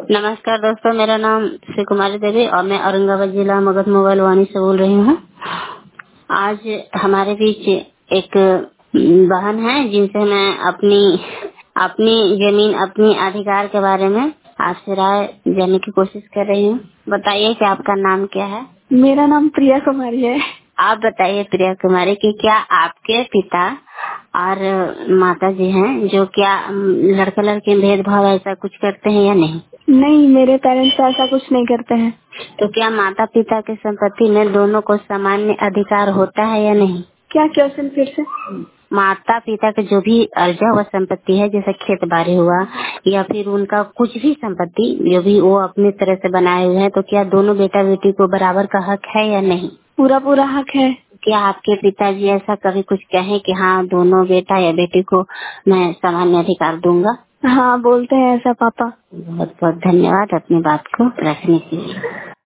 नमस्कार दोस्तों, मेरा नाम श्री कुमारी देवी और मैं औरंगाबाद जिला मगध मोबाइल वाणी से बोल रही हूँ। आज हमारे बीच एक बहन है जिनसे मैं अपनी अपनी जमीन, अपनी अधिकार के बारे में आपसे राय जानने की कोशिश कर रही हूँ। बताइए कि आपका नाम क्या है? मेरा नाम प्रिया कुमारी है। आप बताइए प्रिया कुमारी कि क्या आपके पिता और माता जी हैं जो क्या लड़का लड़की भेदभाव ऐसा कुछ करते हैं या नहीं? नहीं, मेरे पेरेंट्स ऐसा कुछ नहीं करते हैं। तो क्या माता पिता की संपत्ति में दोनों को सामान्य अधिकार होता है या नहीं? क्या क्वेश्चन फिर से? माता पिता का जो भी अर्जा हुआ संपत्ति है, जैसे खेत बाड़ी हुआ या फिर उनका कुछ भी संपत्ति जो भी वो अपनी तरह से बनाए हुए हैं, तो क्या दोनों बेटा बेटी को बराबर का हक है या नहीं? पूरा पूरा हक है। क्या आपके पिताजी ऐसा कभी कुछ कहे कि हाँ दोनों बेटा या बेटी को मैं सामान्य अधिकार दूंगा? हाँ, बोलते हैं ऐसा पापा। बहुत बहुत धन्यवाद अपनी बात को रखने के लिए।